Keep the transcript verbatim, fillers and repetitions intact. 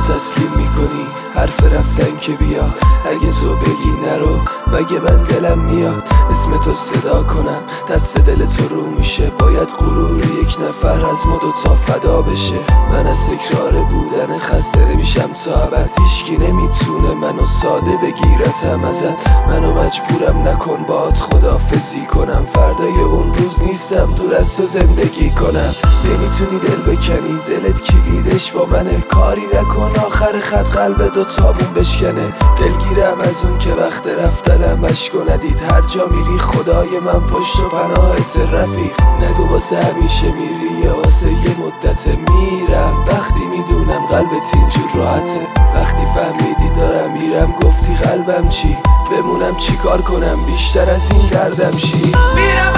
تسلیم میکنی حرف رفتن که بیا. اگه تو بگی نرو مگه من دلم میاد اسم تو صدا کنم دست دل تو رو میشه. باید غرور یک نفر از ما دوتا فدا بشه. من از تکرار بودن خسته نمیشم تا ابد. هیچکی نمیتونه منو ساده بگیرتم ازت. منو مجبورم نکن باهات خداحافظی کنم. فردای اون روز نیستم دور از تو زندگی کنم. نمیتونی دل بکنی دلت کلیدش با منه. کاری نکن آخر خط قلب دوتامون بشکنه. دلگیرم از اون که وقت رفتنم اشکو ندید. هر جا میری خدای من پشت و پناهت رفیق. نگو واسه همیشه میری یا واسه یه مدت میرم. وقتی میدونم قلبت اینجور راحته. وقتی فهمیدی دارم میرم گفتی قلبم چی بمونم چی کار کنم بیشتر از این دردم چی. میرم